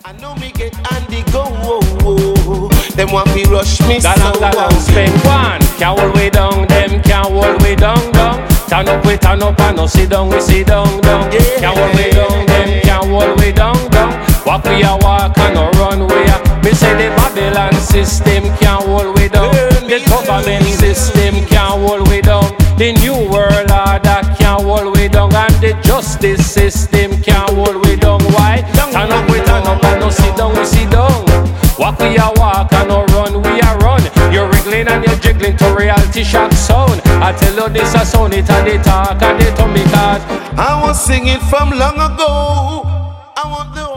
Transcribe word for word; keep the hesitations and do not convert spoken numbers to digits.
I know me get Andy go. Them want me rush me so. Galang galang spend one. Can't hold we down. Them can't hold we down down. Turn up we turn up and no sit down we sit down down. Yeah. Can't hold we down. Them can't hold we down down. Walk we a walk and no run we a. Me say the Babylon system can't hold we down. The government system can't hold we down. The new world order can't hold we down. And the justice system can't hold we down. Why? Turn up we turn up and no sit down we sit down. Walk we a walk and no run we a run. You're wriggling and you're jiggling to reality shock sound. I tell you this a sound it and they talk and they tell me cause I was singing from long ago. I want the